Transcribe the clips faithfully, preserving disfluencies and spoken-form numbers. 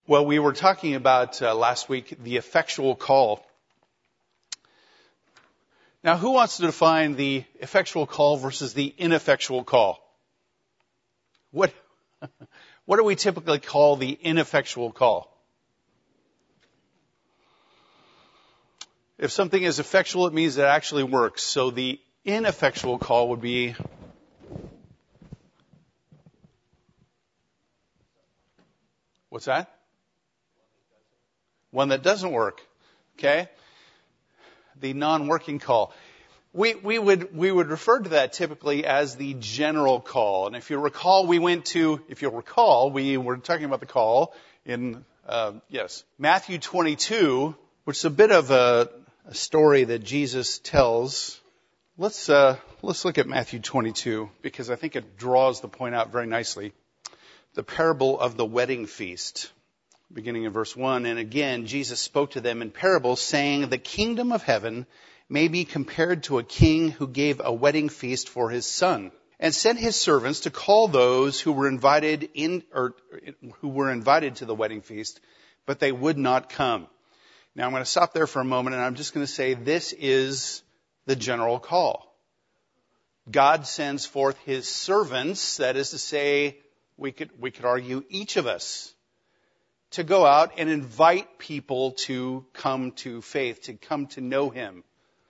Well, we were talking about uh, last week the effectual call. Now, who wants to define the effectual call versus the ineffectual call? What what do we typically call the ineffectual call? If something is effectual, it means it actually works. So the ineffectual call would be what's that? One that doesn't work. Okay? The non-working call. We, we would, we would refer to that typically as the general call. And if you recall, we went to, if you'll recall, we were talking about the call in, uh, yes, Matthew twenty-two, which is a bit of a, a story that Jesus tells. Let's, uh, let's look at Matthew twenty-two, because I think it draws the point out very nicely. The parable of the wedding feast. Beginning in verse one, and again, Jesus spoke to them in parables, saying, the kingdom of heaven may be compared to a king who gave a wedding feast for his son, and sent his servants to call those who were invited in, or who were invited to the wedding feast, but they would not come. Now I'm going to stop there for a moment, and I'm just going to say this is the general call. God sends forth his servants, that is to say, we could, we could argue each of us, to go out and invite people to come to faith, to come to know him.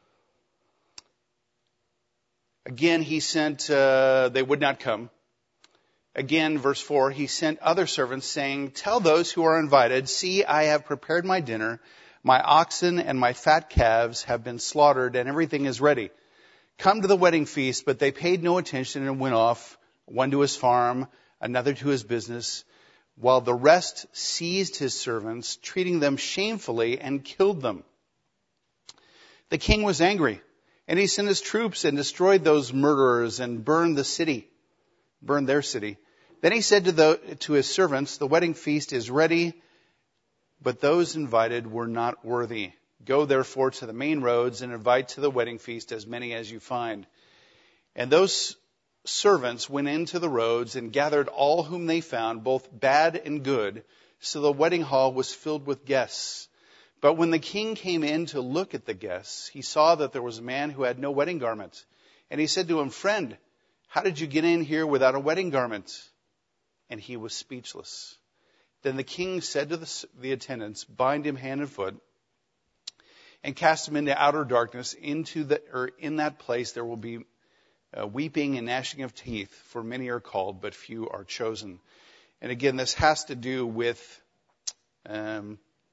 Again, he sent, uh, they would not come. Again, verse four, he sent other servants saying, tell those who are invited, see, I have prepared my dinner. My oxen and my fat calves have been slaughtered and everything is ready. Come to the wedding feast, but they paid no attention and went off, one to his farm, another to his business, while the rest seized his servants, treating them shamefully, and killed them. The king was angry, and he sent his troops and destroyed those murderers and burned the city, burned their city. Then he said to, the, to his servants, the wedding feast is ready, but those invited were not worthy. Go therefore to the main roads and invite to the wedding feast as many as you find. And those servants went into the roads and gathered all whom they found, both bad and good, so the wedding hall was filled with guests. But when the king came in to look at the guests, he saw that there was a man who had no wedding garment. And he said to him, friend, how did you get in here without a wedding garment? And he was speechless. Then the king said to the, the attendants, bind him hand and foot, and cast him into outer darkness. Into the, or in that place there will be Uh, weeping and gnashing of teeth, for many are called, but few are chosen. And again, this has to do with um,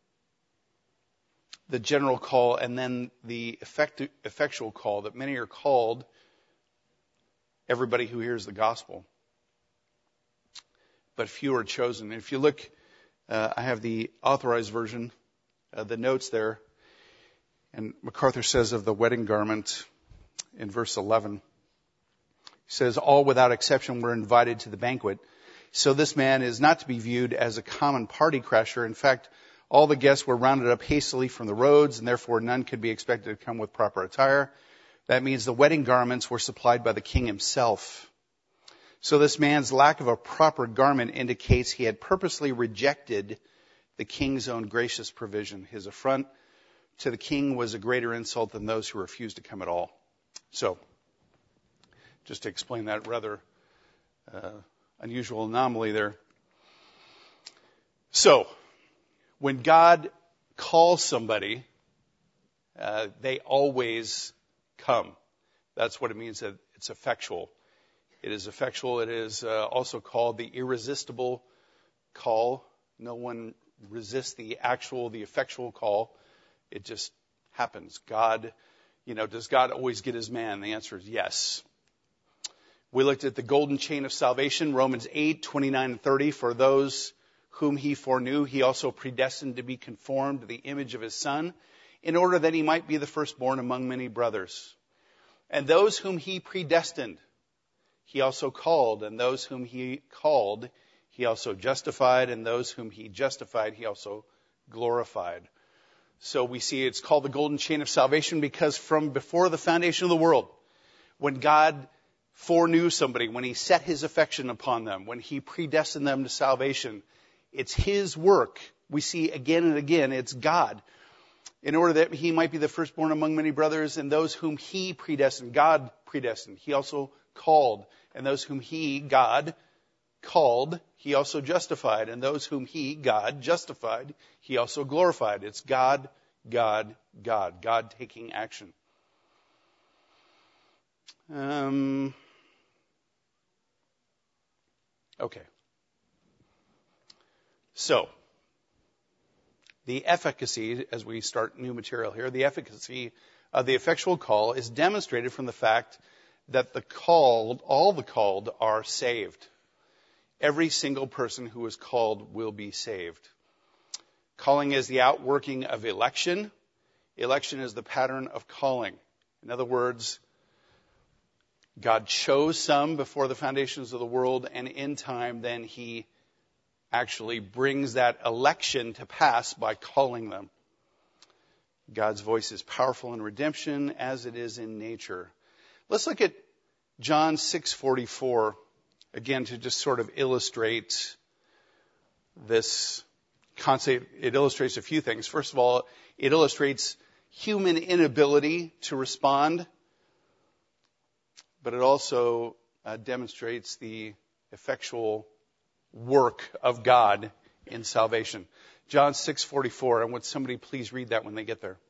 the general call and then the effectu- effectual call, that many are called, everybody who hears the gospel, but few are chosen. And if you look, uh, I have the authorized version, uh, the notes there, and MacArthur says of the wedding garment in verse eleven, he says, all without exception were invited to the banquet. So this man is not to be viewed as a common party crasher. In fact, all the guests were rounded up hastily from the roads, and therefore none could be expected to come with proper attire. That means the wedding garments were supplied by the king himself. So this man's lack of a proper garment indicates he had purposely rejected the king's own gracious provision. His affront to the king was a greater insult than those who refused to come at all. So, just to explain that rather uh, unusual anomaly there. So, when God calls somebody, uh, they always come. That's what it means that it's effectual. It is effectual. It is uh, also called the irresistible call. No one resists the actual, the effectual call. It just happens. God, you know, does God always get his man? The answer is yes. We looked at the golden chain of salvation, Romans eight, twenty-nine and thirty. For those whom he foreknew, he also predestined to be conformed to the image of his Son, in order that he might be the firstborn among many brothers. And those whom he predestined, he also called. And those whom he called, he also justified. And those whom he justified, he also glorified. So we see it's called the golden chain of salvation because from before the foundation of the world, when God foreknew somebody, when he set his affection upon them, when he predestined them to salvation, it's his work we see again and again, it's God. In order that he might be the firstborn among many brothers, and those whom he predestined, God predestined. He also called, and those whom he, God, called, he also justified, and those whom he, God, justified, he also glorified. It's God, God, God, God taking action. Um, okay. So, the efficacy, as we start new material here, the efficacy of the effectual call is demonstrated from the fact that the called, all the called, are saved. Every single person who is called will be saved. Calling is the outworking of election. Election is the pattern of calling. In other words, God chose some before the foundations of the world, and in time then he actually brings that election to pass by calling them. God's voice is powerful in redemption as it is in nature. Let's look at John six forty-four, again, to just sort of illustrate this concept. It illustrates a few things. First of all, it illustrates human inability to respond, but it also uh, demonstrates the effectual work of God in salvation. John six forty-four, and would somebody please read that when they get there?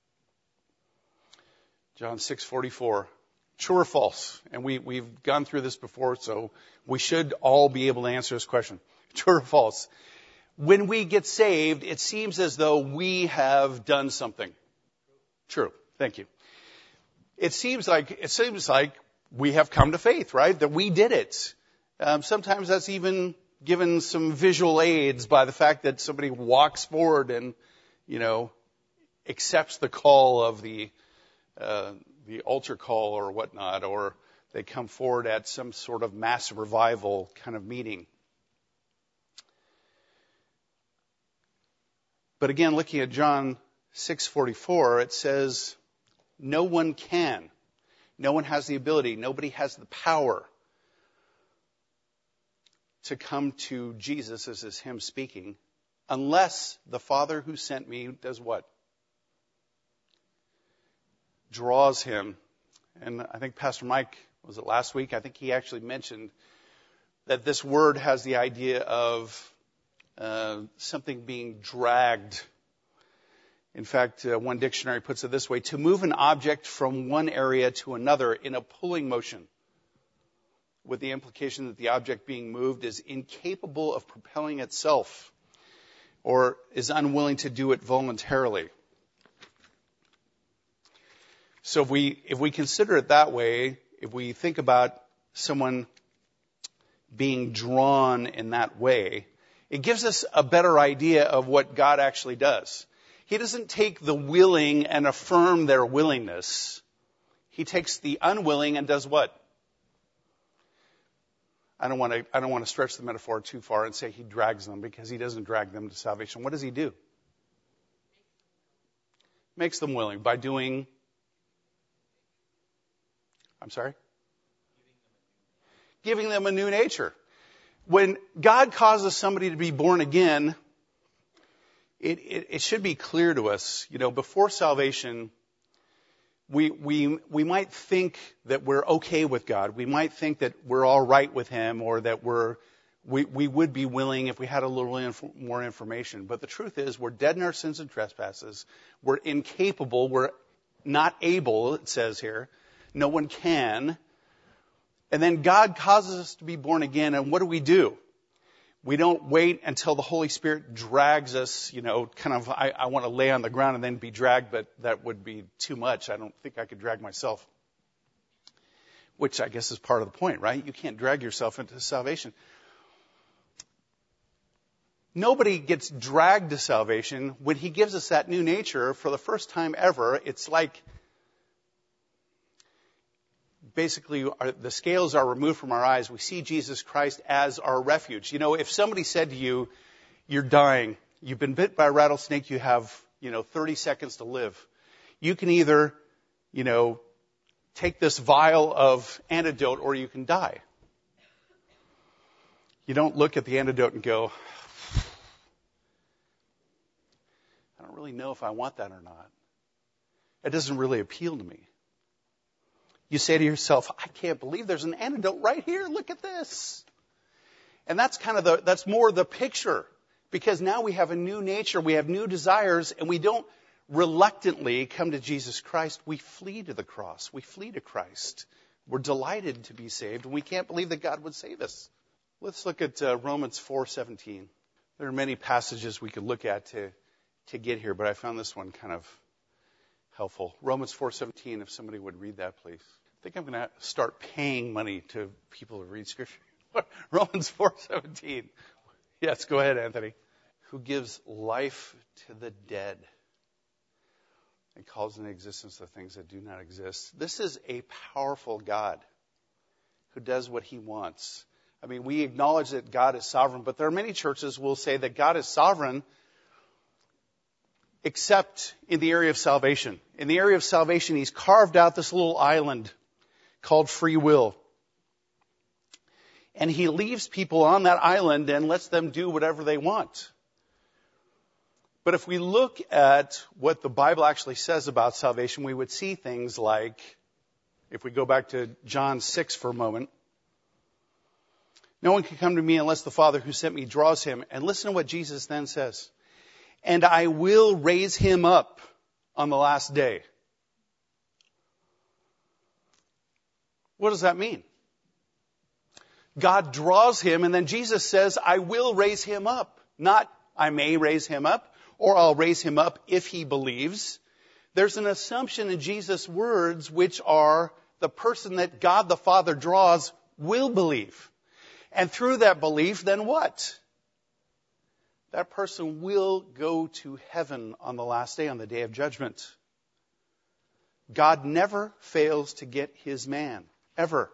John six forty-four. True or false? And we, we've gone through this before, so we should all be able to answer this question. True or false? When we get saved, it seems as though we have done something. True. Thank you. It seems like, it seems like we have come to faith, right? That we did it. Um, sometimes that's even given some visual aids by the fact that somebody walks forward and, you know, accepts the call of the uh, the altar call or whatnot, or they come forward at some sort of mass revival kind of meeting. But again, looking at John six forty-four, it says, no one can. No one has the ability. Nobody has the power to come to Jesus, this is him speaking, unless the Father who sent me does what? Draws him. And I think Pastor Mike, was it last week? I think he actually mentioned that this word has the idea of uh, something being dragged. In fact, uh, one dictionary puts it this way: to move an object from one area to another in a pulling motion, with the implication that the object being moved is incapable of propelling itself or is unwilling to do it voluntarily. So if we if we consider it that way, if we think about someone being drawn in that way, it gives us a better idea of what God actually does. He doesn't take the willing and affirm their willingness. He takes the unwilling and does what? I don't want to I don't want to stretch the metaphor too far and say he drags them, because he doesn't drag them to salvation. What does he do? Makes them willing by doing I'm sorry? Giving them a new nature. When God causes somebody to be born again, it, it, it should be clear to us, you know, before salvation, we, we, we might think that we're okay with God. We might think that we're all right with him, or that we're, we, we would be willing if we had a little inf- more information. But the truth is, we're dead in our sins and trespasses. We're incapable. We're not able, it says here. No one can. And then God causes us to be born again, and what do we do? We don't wait until the Holy Spirit drags us, you know, kind of, I, I want to lay on the ground and then be dragged, but that would be too much. I don't think I could drag myself. Which I guess is part of the point, right? You can't drag yourself into salvation. Nobody gets dragged to salvation. When he gives us that new nature for the first time ever, it's like basically our, the scales are removed from our eyes. We see Jesus Christ as our refuge. You know, if somebody said to you, you're dying, you've been bit by a rattlesnake, you have, you know, thirty seconds to live. You can either, you know, take this vial of antidote, or you can die. You don't look at the antidote and go, I don't really know if I want that or not. It doesn't really appeal to me. You say to yourself, I can't believe there's an antidote right here. Look at this. And that's kind of the, that's more the picture. Because now we have a new nature, we have new desires, and we don't reluctantly come to Jesus Christ. We flee to the cross. We flee to Christ. We're delighted to be saved, and we can't believe that God would save us. Let's look at uh, Romans four seventeen. There are many passages we could look at to, to get here, but I found this one kind of helpful. Romans four seventeen, if somebody would read that, please. I think I'm going to start paying money to people to read Scripture. Romans four seventeen. Yes, go ahead, Anthony. Who gives life to the dead and calls into existence the things that do not exist. This is a powerful God who does what he wants. I mean, we acknowledge that God is sovereign, but there are many churches who will say that God is sovereign except in the area of salvation. In the area of salvation, he's carved out this little island called free will. And he leaves people on that island and lets them do whatever they want. But if we look at what the Bible actually says about salvation, we would see things like, if we go back to John six for a moment, no one can come to me unless the Father who sent me draws him. And listen to what Jesus then says. And I will raise him up on the last day. What does that mean? God draws him, and then Jesus says, I will raise him up. Not, I may raise him up, or I'll raise him up if he believes. There's an assumption in Jesus' words, which are the person that God the Father draws will believe. And through that belief, then what? That person will go to heaven on the last day, on the day of judgment. God never fails to get his man, ever.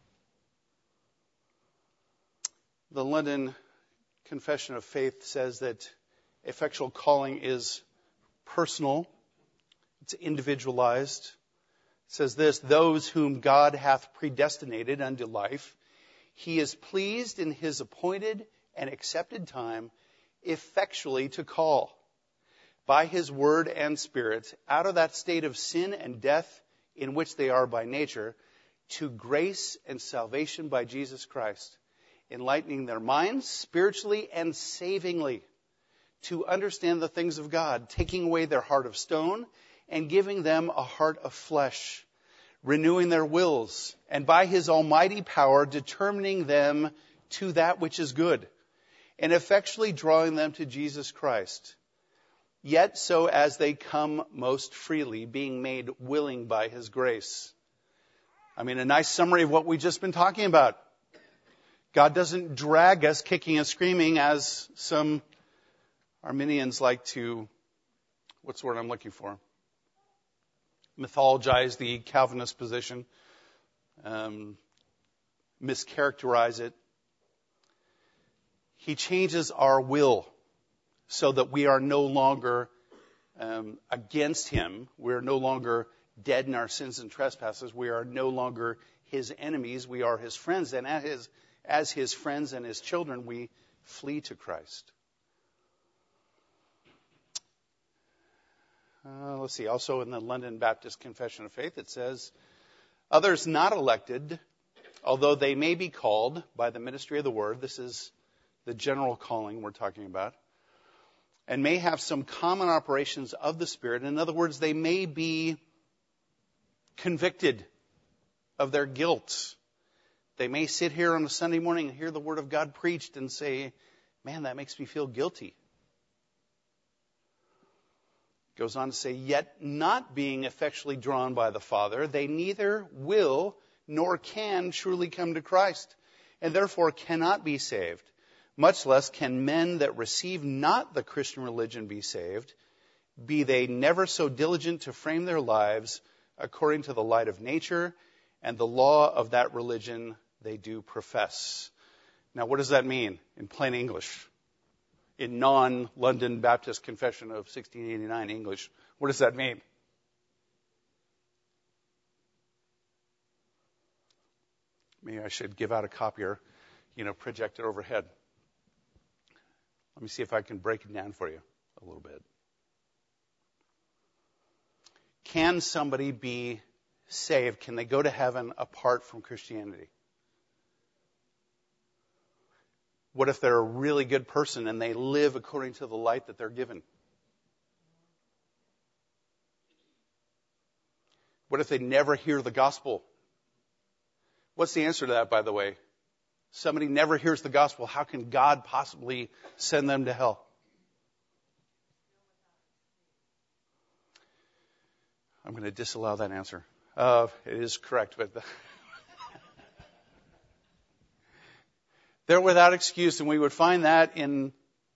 The London Confession of Faith says that effectual calling is personal. It's individualized. It says this, those whom God hath predestinated unto life, he is pleased in his appointed and accepted time effectually to call by his word and spirit out of that state of sin and death in which they are by nature to grace and salvation by Jesus Christ, enlightening their minds spiritually and savingly to understand the things of God, taking away their heart of stone and giving them a heart of flesh, renewing their wills, and by his almighty power determining them to that which is good, and effectually drawing them to Jesus Christ, yet so as they come most freely, being made willing by his grace. I mean, a nice summary of what we've just been talking about. God doesn't drag us kicking and screaming as some Arminians like to, what's the word I'm looking for? Mythologize the Calvinist position, um, mischaracterize it. He changes our will so that we are no longer um, against him. We're no longer dead in our sins and trespasses. We are no longer his enemies. We are his friends. And as his, as his friends and his children, we flee to Christ. Uh, let's see. Also in the London Baptist Confession of Faith, it says, others not elected, although they may be called by the ministry of the word, this is the general calling we're talking about, and may have some common operations of the Spirit. In other words, they may be convicted of their guilt. They may sit here on a Sunday morning and hear the Word of God preached and say, man, that makes me feel guilty. Goes on to say, yet not being effectually drawn by the Father, they neither will nor can truly come to Christ, and therefore cannot be saved. Much less can men that receive not the Christian religion be saved, be they never so diligent to frame their lives according to the light of nature and the law of that religion they do profess. Now, what does that mean in plain English? In non-London Baptist Confession of sixteen eighty-nine English, what does that mean? Maybe I should give out a copy or, you know, project it overhead. Let me see if I can break it down for you a little bit. Can somebody be saved? Can they go to heaven apart from Christianity? What if they're a really good person and they live according to the light that they're given? What if they never hear the gospel? What's the answer to that, by the way? Somebody never hears the gospel. How can God possibly send them to hell? I'm going to disallow that answer. Uh, it is correct, but the they're without excuse, and we would find that in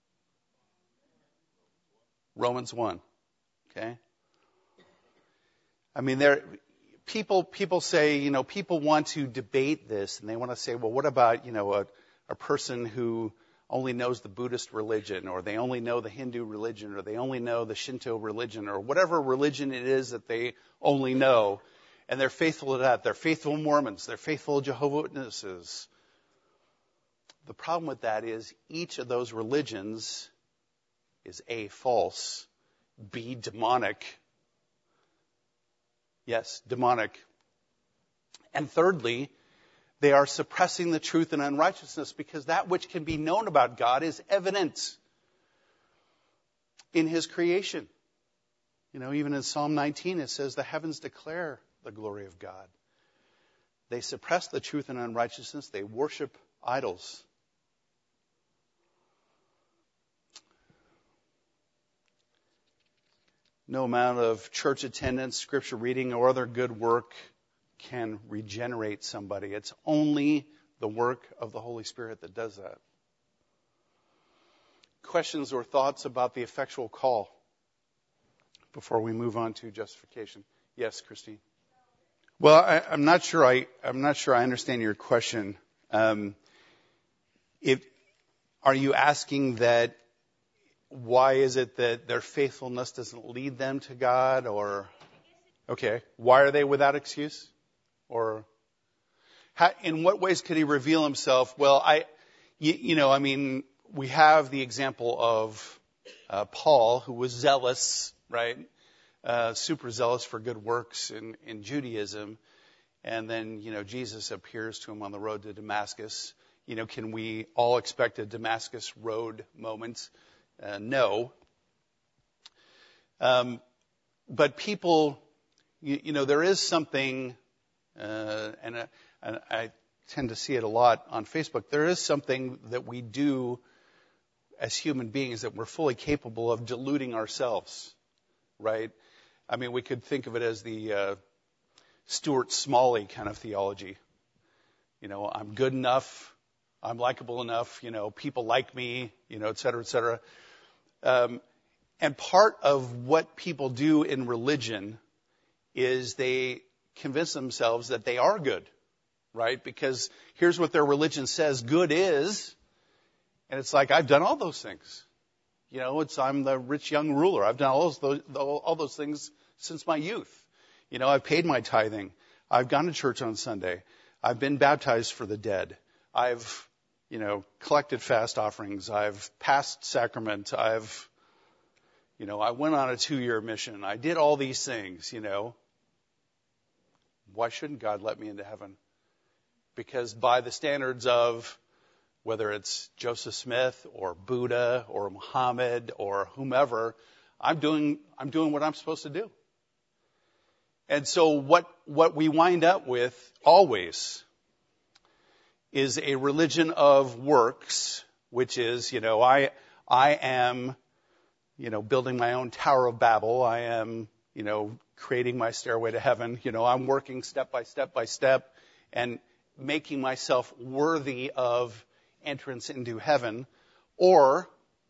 Romans one. Okay? I mean, there, people, people say, you know, people want to debate this, and they want to say, well, what about, you know, a, a person who only knows the Buddhist religion, or they only know the Hindu religion, or they only know the Shinto religion, or whatever religion it is that they only know, and they're faithful to that. They're faithful Mormons. They're faithful Jehovah's Witnesses. The problem with that is each of those religions is A, false, B, demonic. Yes, demonic. And thirdly, they are suppressing the truth and unrighteousness, because that which can be known about God is evident in His creation. You know, even in Psalm nineteen, it says, the heavens declare the glory of God. They suppress the truth and unrighteousness. They worship idols. No amount of church attendance, scripture reading, or other good work can regenerate somebody. It's only the work of the Holy Spirit that does that. Questions or thoughts about the effectual call before we move on to justification? Yes, Christine. Well, I, I'm not sure. I I'm not sure I understand your question. Um, if are you asking that? Why is it that their faithfulness doesn't lead them to God? Or, okay, why are they without excuse? Or, how, in what ways could He reveal Himself? Well, I, you, you know, I mean, we have the example of uh, Paul, who was zealous, right? Uh, super zealous for good works in, in Judaism. And then, you know, Jesus appears to him on the road to Damascus. You know, can we all expect a Damascus Road moment? Uh, no. Um, but people, you, you know, there is something, uh, and, uh, and I tend to see it a lot on Facebook, there is something that we do as human beings that we're fully capable of deluding ourselves, right? I mean, we could think of it as the uh, Stuart Smalley kind of theology. You know, I'm good enough, I'm likable enough, you know, people like me, you know, et cetera, et cetera. Um, and part of what people do in religion is they convince themselves that they are good, right? Because here's what their religion says good is, and it's like, I've done all those things. You know, it's I'm the rich young ruler. I've done all those, all those things since my youth. You know, I've paid my tithing. I've gone to church on Sunday. I've been baptized for the dead. I've you know, collected fast offerings. I've passed sacrament. I've, you know, I went on a two-year mission. I did all these things, you know. Why shouldn't God let me into heaven? Because by the standards of whether it's Joseph Smith or Buddha or Muhammad or whomever, I'm doing, I'm doing what I'm supposed to do. And so what, what we wind up with always is a religion of works, which is, you know, I, I am, you know, building my own Tower of Babel. I am, you know, creating my stairway to heaven. You know, I'm working step by step by step and making myself worthy of entrance into heaven. Or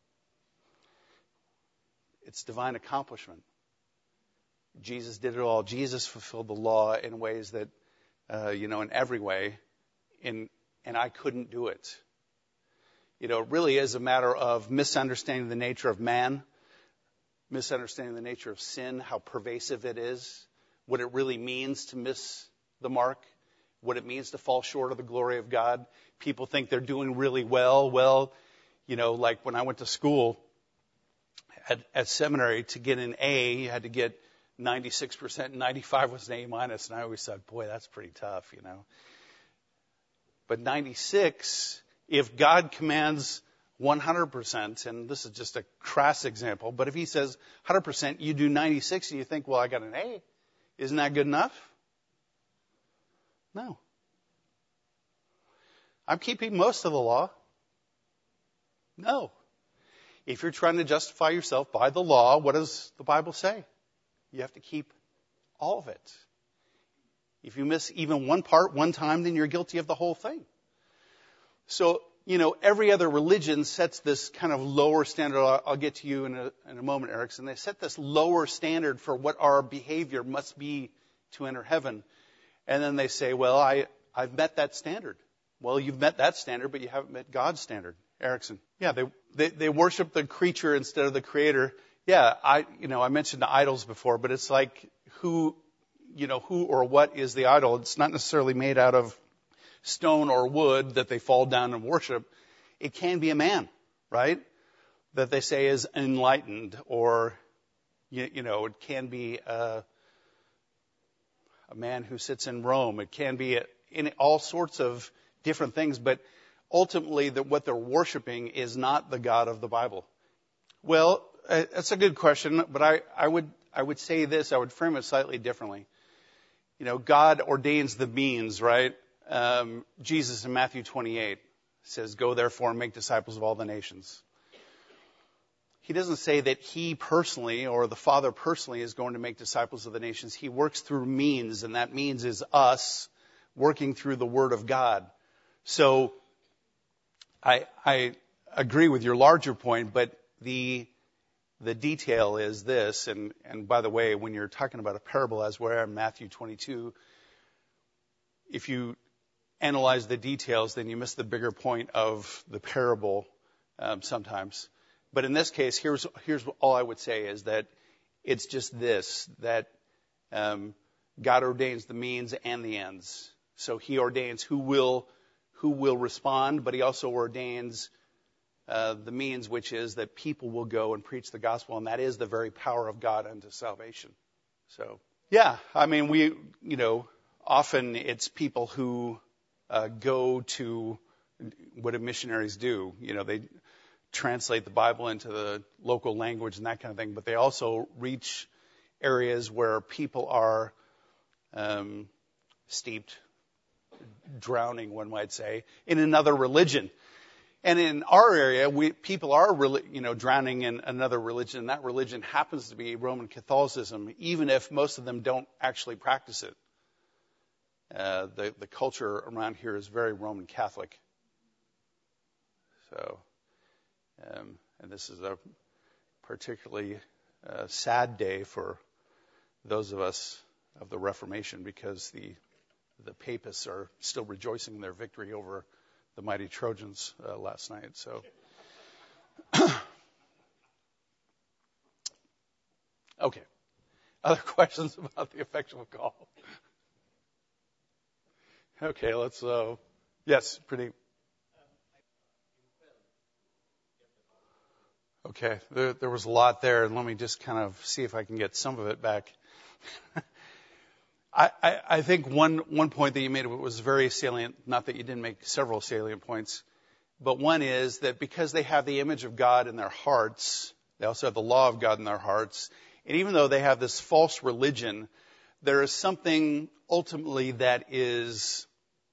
it's divine accomplishment. Jesus did it all. Jesus fulfilled the law in ways that, uh, you know, in every way, in and I couldn't do it. You know, it really is a matter of misunderstanding the nature of man, misunderstanding the nature of sin, how pervasive it is, what it really means to miss the mark, what it means to fall short of the glory of God. People think they're doing really well. Well, you know, like when I went to school at, at seminary, to get an A, you had to get ninety-six percent and ninety-five was an A minus. And I always said, boy, that's pretty tough, you know. But ninety-six, if God commands one hundred percent, and this is just a crass example, but if he says one hundred percent, you do ninety-six and you think, well, I got an A. Isn't that good enough? No. I'm keeping most of the law. No. If you're trying to justify yourself by the law, what does the Bible say? You have to keep all of it. If you miss even one part one time, then you're guilty of the whole thing. So, you know, every other religion sets this kind of lower standard. I'll, I'll get to you in a, in a moment, Erickson. They set this lower standard for what our behavior must be to enter heaven. And then they say, well, I, I've met that standard. Well, you've met that standard, but you haven't met God's standard. Erickson. Yeah, they, they, they worship the creature instead of the creator. Yeah, I, you know, I mentioned the idols before, but it's like who, you know, who or what is the idol? It's not necessarily made out of stone or wood that they fall down and worship. It can be a man, right? That they say is enlightened, or, you, you know, it can be a, a man who sits in Rome. It can be a, in all sorts of different things, but ultimately that what they're worshiping is not the God of the Bible. Well, uh, that's a good question, but I, I would I would say this, I would frame it slightly differently. You know, God ordains the means, right? Um, Jesus in Matthew twenty-eight says, go therefore and make disciples of all the nations. He doesn't say that he personally or the Father personally is going to make disciples of the nations. He works through means, and that means is us working through the Word of God. So I, I agree with your larger point, but the the detail is this, and, and by the way, when you're talking about a parable as we're in Matthew twenty-two, if you analyze the details, then you miss the bigger point of the parable um, sometimes. But in this case, here's here's all I would say is that it's just this, that um, God ordains the means and the ends. So he ordains who will who will respond, but he also ordains uh, the means, which is that people will go and preach the gospel, and that is the very power of God unto salvation. So, yeah, I mean, we, you know, often it's people who uh, go to what do missionaries do. You know, they translate the Bible into the local language and that kind of thing, but they also reach areas where people are um, steeped, drowning, one might say, in another religion. And in our area, we, people are, you know, drowning in another religion, and that religion happens to be Roman Catholicism, even if most of them don't actually practice it. Uh, the, the culture around here is very Roman Catholic. So, um, and this is a particularly uh, sad day for those of us of the Reformation, because the the papists are still rejoicing in their victory over the mighty Trojans uh, last night. So, okay. Other questions about the effectual call? Okay, let's. Uh, yes, pretty. Okay, there, there was a lot there, and let me just kind of see if I can get some of it back. I, I, I think one, one point that you made was very salient, not that you didn't make several salient points, but one is that because they have the image of God in their hearts, they also have the law of God in their hearts, and even though they have this false religion, there is something ultimately that is,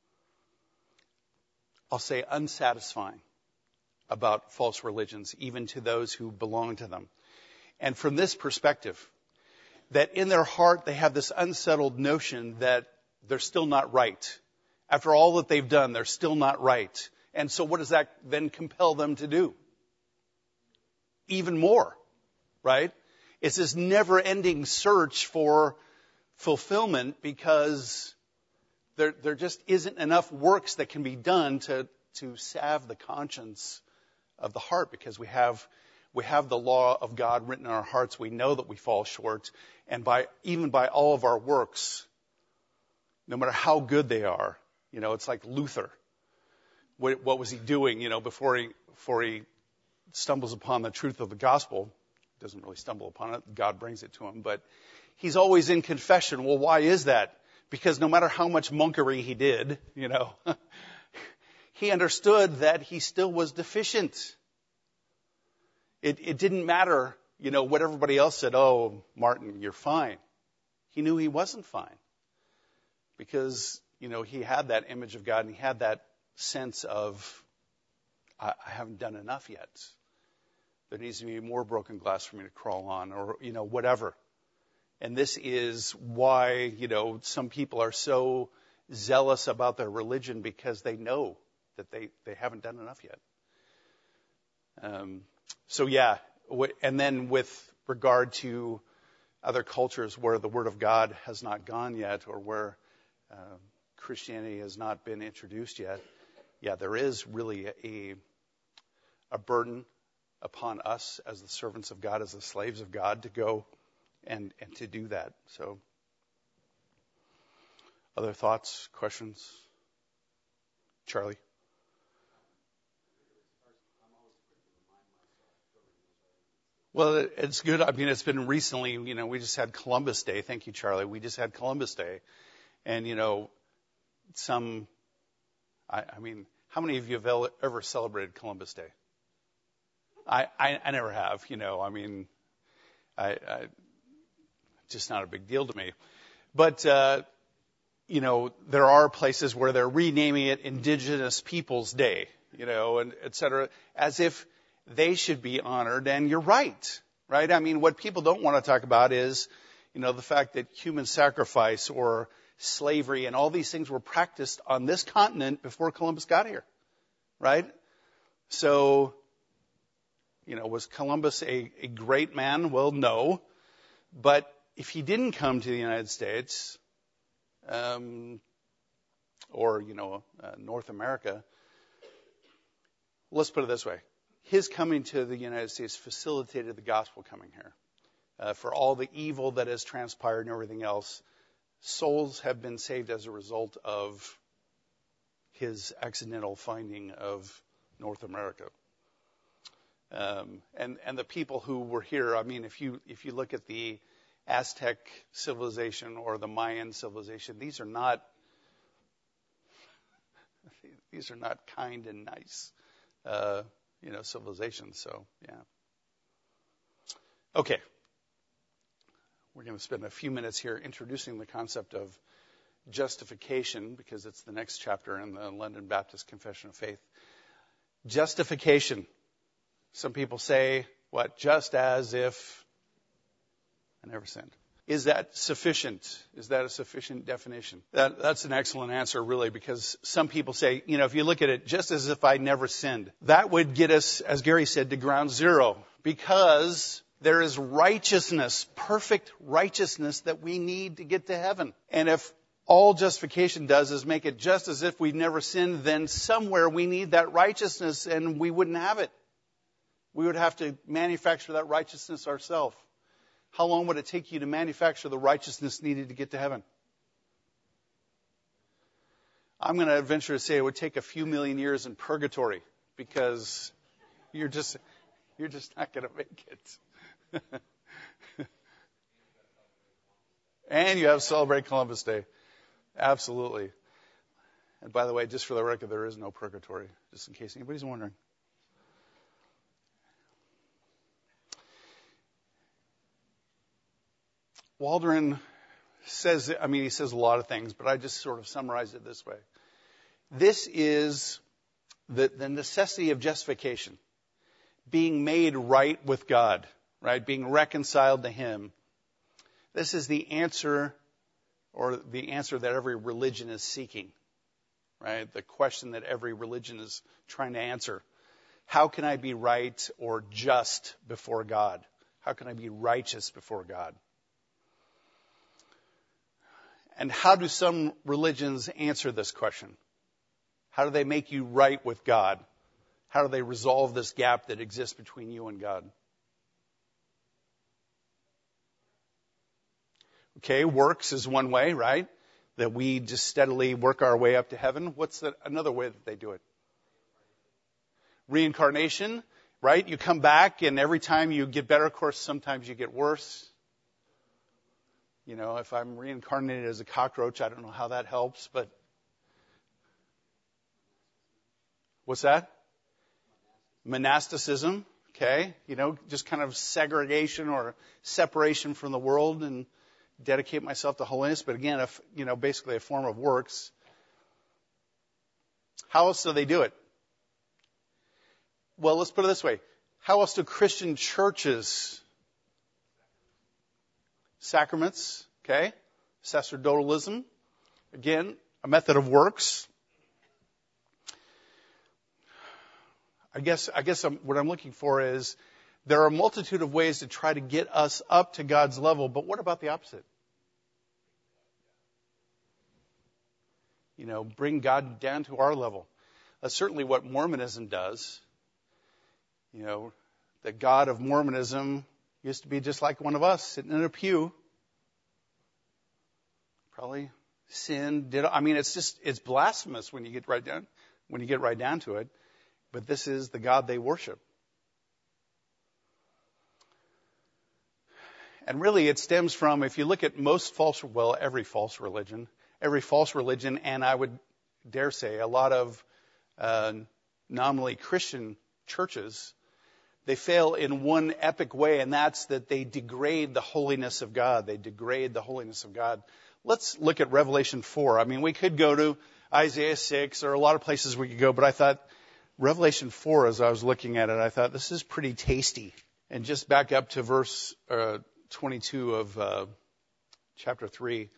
I'll say, unsatisfying about false religions, even to those who belong to them. And from this perspective, that in their heart they have this unsettled notion that they're still not right. After all that they've done, they're still not right. And so what does that then compel them to do? Even more, right? It's this never-ending search for fulfillment, because there, there just isn't enough works that can be done to, to salve the conscience of the heart, because we have We have the law of God written in our hearts. We know that we fall short. And by even by all of our works, no matter how good they are, you know, it's like Luther. What, what was he doing, you know, before he, before he stumbles upon the truth of the gospel? doesn't really stumble upon it. God brings it to him. But he's always in confession. Well, why is that? Because no matter how much monkery he did, you know, he understood that he still was deficient. It, it didn't matter, you know, what everybody else said. Oh, Martin, you're fine. He knew he wasn't fine. Because, you know, he had that image of God and he had that sense of, I, I haven't done enough yet. There needs to be more broken glass for me to crawl on, or, you know, whatever. And this is why, you know, some people are so zealous about their religion, because they know that they, they haven't done enough yet. Um, so, yeah. And then with regard to other cultures where the Word of God has not gone yet, or where uh, Christianity has not been introduced yet, yeah, there is really a, a burden upon us as the servants of God, as the slaves of God, to go and, and to do that. So, other thoughts, questions? Charlie? Well, it's good. I mean, it's been recently, you know, we just had Columbus Day. Thank you, Charlie. We just had Columbus Day. And, you know, some, I, I mean, how many of you have ever celebrated Columbus Day? I, I, I never have, you know, I mean, I, I, just not a big deal to me. But, uh, you know, there are places where they're renaming it Indigenous Peoples Day, you know, and et cetera, as if they should be honored. And you're right, right? I mean, what people don't want to talk about is, you know, the fact that human sacrifice or slavery and all these things were practiced on this continent before Columbus got here, right? So, you know, was Columbus a, a great man? Well, no. But if he didn't come to the United States, um, or, you know, uh, North America, let's put it this way. His coming to the United States facilitated the gospel coming here. Uh, for all the evil that has transpired and everything else, souls have been saved as a result of his accidental finding of North America. Um, and, and the people who were here, I mean, if you if you look at the Aztec civilization or the Mayan civilization, these are not these are not kind and nice, uh, you know, civilizations. So, yeah. Okay. We're going to spend a few minutes here introducing the concept of justification, because it's the next chapter in the London Baptist Confession of Faith. Justification. Some people say, what, just as if I never sinned. Is that sufficient? Is that a sufficient definition? That, that's an excellent answer, really, because some people say, you know, if you look at it, just as if I never sinned. That would get us, as Gary said, to ground zero, because there is righteousness, perfect righteousness that we need to get to heaven. And if all justification does is make it just as if we've never sinned, then somewhere we need that righteousness and we wouldn't have it. We would have to manufacture that righteousness ourselves. How long would it take you to manufacture the righteousness needed to get to heaven? I'm going to venture to say it would take a few million years in purgatory, because you're just you're just not going to make it. And you have to celebrate Columbus Day. Absolutely. And by the way, just for the record, there is no purgatory, just in case anybody's wondering. Waldron says, I mean, he says a lot of things, but I just sort of summarize it this way. This is the, the necessity of justification, being made right with God, right? Being reconciled to Him. This is the answer, or the answer that every religion is seeking, right? The question that every religion is trying to answer. How can I be right or just before God? How can I be righteous before God? And how do some religions answer this question? How do they make you right with God? How do they resolve this gap that exists between you and God? Okay, works is one way, right? That we just steadily work our way up to heaven. What's the, another way that they do it? Reincarnation. right? You come back, and every time you get better, of course, sometimes you get worse. You know, if I'm reincarnated as a cockroach, I don't know how that helps, but what's that? Monasticism, okay? You know, just kind of segregation or separation from the world and dedicate myself to holiness. But again, if, you know, basically a form of works. How else do they do it? Well, let's put it this way. How else do Christian churches? Sacraments, okay? Sacerdotalism, again, a method of works. I guess, I guess I'm, what I'm looking for is there are a multitude of ways to try to get us up to God's level, but what about the opposite? You know, bring God down to our level. That's certainly what Mormonism does. You know, the God of Mormonism used to be just like one of us, sitting in a pew. Probably sinned, did, I mean, it's just, it's blasphemous when you get right down, when you get right down to it. But this is the God they worship. And really it stems from, if you look at most false, well, every false religion, every false religion, and I would dare say a lot of uh, nominally Christian churches, they fail in one epic way, and that's that they degrade the holiness of God. They degrade the holiness of God. Let's look at Revelation four. I mean, we could go to Isaiah six, or a lot of places we could go, but I thought Revelation four, as I was looking at it, I thought this is pretty tasty. And just back up to verse uh, twenty-two of uh, chapter three.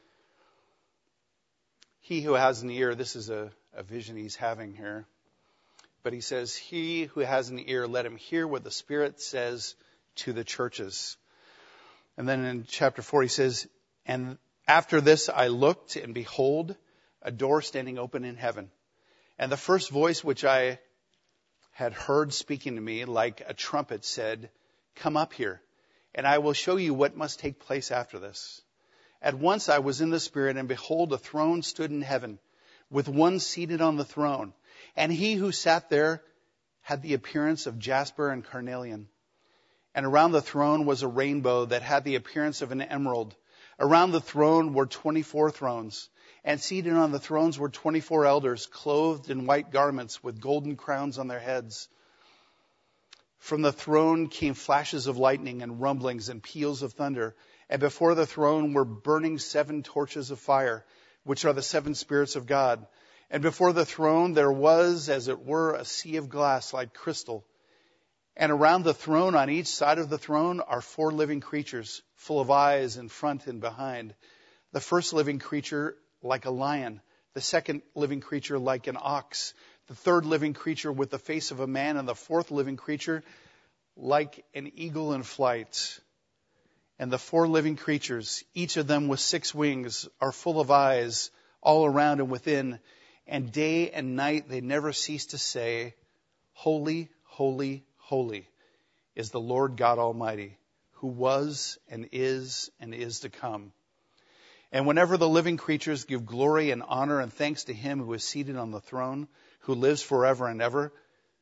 He who has an ear, this is a, a vision he's having here. But he says, he who has an ear, let him hear what the Spirit says to the churches. And then in chapter four, he says, and after this I looked, and behold, a door standing open in heaven. And the first voice which I had heard speaking to me like a trumpet said, come up here, and I will show you what must take place after this. At once I was in the Spirit, and behold, a throne stood in heaven, with one seated on the throne. And he who sat there had the appearance of jasper and carnelian. And around the throne was a rainbow that had the appearance of an emerald. Around the throne were twenty-four thrones. And seated on the thrones were twenty-four elders, clothed in white garments with golden crowns on their heads. From the throne came flashes of lightning and rumblings and peals of thunder. And before the throne were burning seven torches of fire, which are the seven spirits of God. And before the throne there was, as it were, a sea of glass like crystal. And around the throne, on each side of the throne, are four living creatures, full of eyes in front and behind. The first living creature like a lion, the second living creature like an ox, the third living creature with the face of a man, and the fourth living creature like an eagle in flight. And the four living creatures, each of them with six wings, are full of eyes all around and within. And day and night they never cease to say, holy, holy, holy is the Lord God Almighty, who was and is and is to come. And whenever the living creatures give glory and honor and thanks to him who is seated on the throne, who lives forever and ever,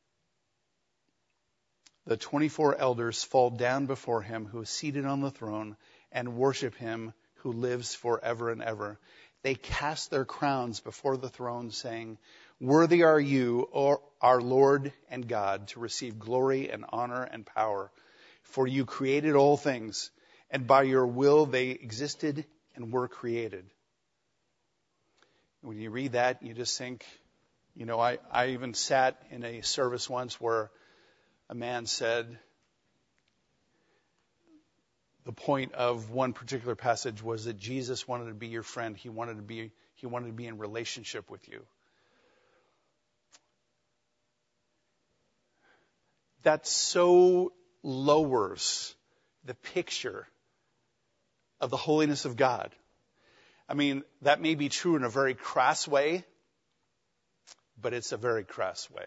the twenty-four elders fall down before him who is seated on the throne and worship him who lives forever and ever. They cast their crowns before the throne, saying, worthy are you, O our Lord and God, to receive glory and honor and power. For you created all things, and by your will they existed and were created. When you read that, you just think, you know, I, I even sat in a service once where a man said, the point of one particular passage was that Jesus wanted to be your friend. He wanted to be, he wanted to be in relationship with you. That so lowers the picture of the holiness of God. I mean, that may be true in a very crass way, but it's a very crass way.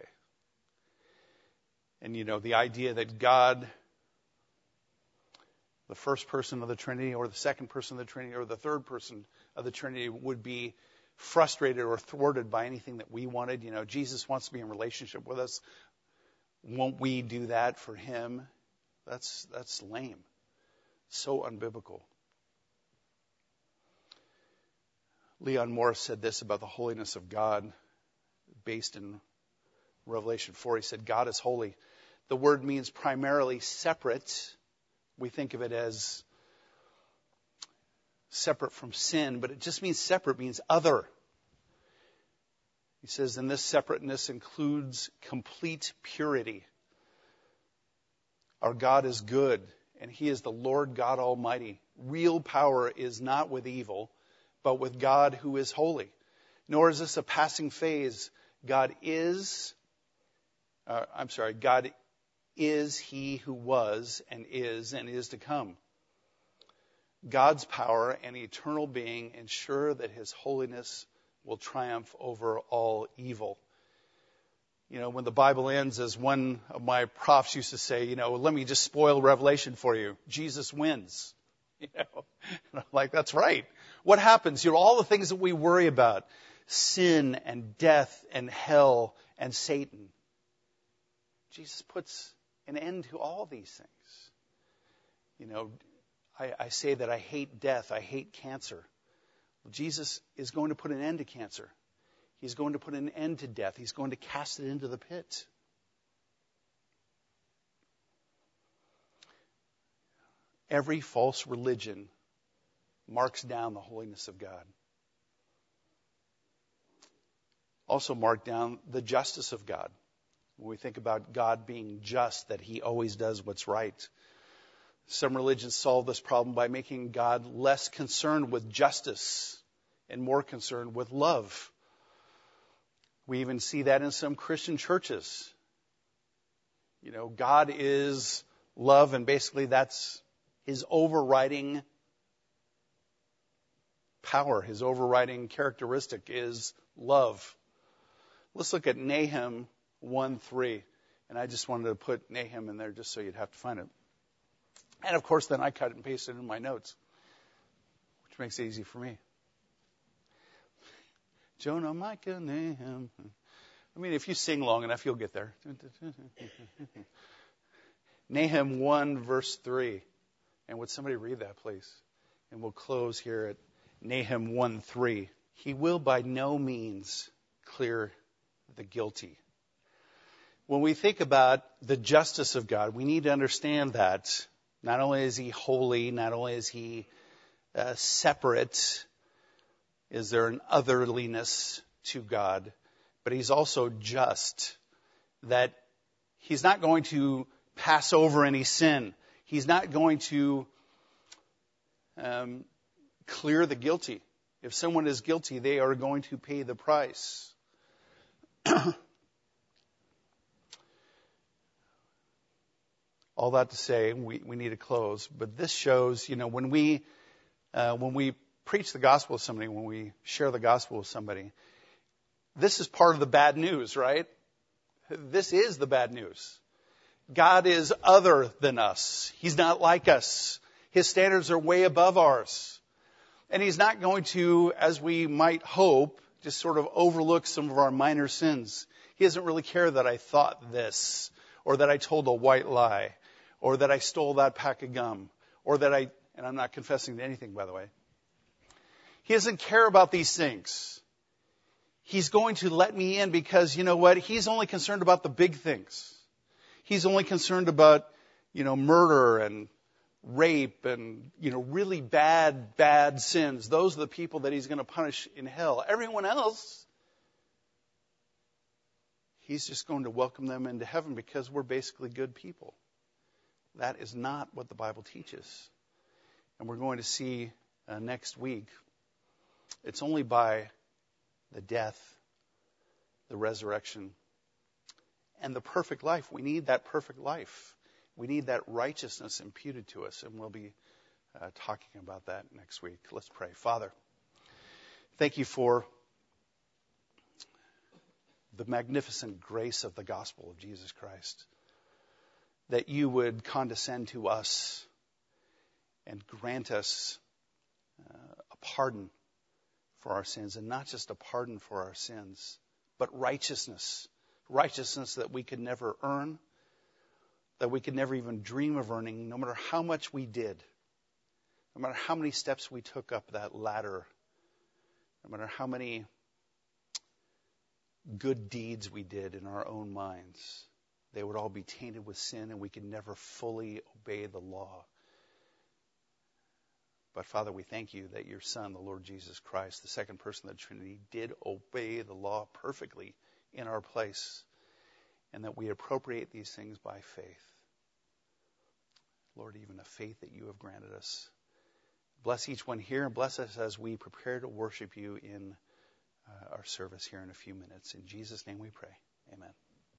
And, you know, the idea that God, the first person of the Trinity or the second person of the Trinity or the third person of the Trinity would be frustrated or thwarted by anything that we wanted. You know, Jesus wants to be in relationship with us. Won't we do that for him? That's, that's lame. So unbiblical. Leon Morris said this about the holiness of God, based in Revelation four. He said, God is holy. The word means primarily separate. We think of it as separate from sin, but it just means separate, means other. He says, and this separateness includes complete purity. Our God is good, and he is the Lord God Almighty. Real power is not with evil, but with God who is holy. Nor is this a passing phase. God is, uh, I'm sorry, God is he who was and is and is to come. God's power and eternal being ensure that his holiness will triumph over all evil. You know, when the Bible ends, as one of my profs used to say, you know, let me just spoil Revelation for you. Jesus wins. You know, and I'm like, that's right. What happens? You know, all the things that we worry about, sin and death and hell and Satan. Jesus puts an end to all these things. You know, I, I say that I hate death, I hate cancer. Well, Jesus is going to put an end to cancer. He's going to put an end to death. He's going to cast it into the pit. Every false religion marks down the holiness of God. Also mark down the justice of God. When we think about God being just, that he always does what's right. Some religions solve this problem by making God less concerned with justice and more concerned with love. We even see that in some Christian churches. You know, God is love, and basically that's his overriding power, his overriding characteristic is love. Let's look at Nahum one three. And I just wanted to put Nahum in there just so you'd have to find it. And of course, then I cut and pasted it in my notes, which makes it easy for me. Jonah, Micah, Nahum. I mean, if you sing long enough, you'll get there. Nahum one, verse three. And would somebody read that, please? And we'll close here at Nahum one three. He will by no means clear the guilty. When we think about the justice of God, we need to understand that not only is he holy, not only is he uh, separate, is there an otherliness to God, but he's also just, that he's not going to pass over any sin. He's not going to um, clear the guilty. If someone is guilty, they are going to pay the price. All that to say, we, we need to close. But this shows, you know, when we uh, when we preach the gospel with somebody, when we share the gospel with somebody, this is part of the bad news, right? This is the bad news. God is other than us. He's not like us. His standards are way above ours. And he's not going to, as we might hope, just sort of overlook some of our minor sins. He doesn't really care that I thought this, or that I told a white lie, or that I stole that pack of gum, or that I, and I'm not confessing to anything, by the way. He doesn't care about these things. He's going to let me in because, you know what, he's only concerned about the big things. He's only concerned about, you know, murder and rape and, you know, really bad, bad sins. Those are the people that he's going to punish in hell. Everyone else, he's just going to welcome them into heaven because we're basically good people. That is not what the Bible teaches. And we're going to see uh, next week, it's only by the death, the resurrection, and the perfect life. We need that perfect life. We need that righteousness imputed to us, and we'll be uh, talking about that next week. Let's pray. Father, thank you for the magnificent grace of the gospel of Jesus Christ, that you would condescend to us and grant us uh, a pardon for our sins, and not just a pardon for our sins, but righteousness, righteousness that we could never earn, that we could never even dream of earning, no matter how much we did, no matter how many steps we took up that ladder, no matter how many good deeds we did in our own minds, they would all be tainted with sin and we could never fully obey the law. But Father, we thank you that your Son, the Lord Jesus Christ, the second person of the Trinity, did obey the law perfectly in our place, and that we appropriate these things by faith. Lord, even a faith that you have granted us. Bless each one here and bless us as we prepare to worship you in uh, our service here in a few minutes. In Jesus' name we pray. Amen.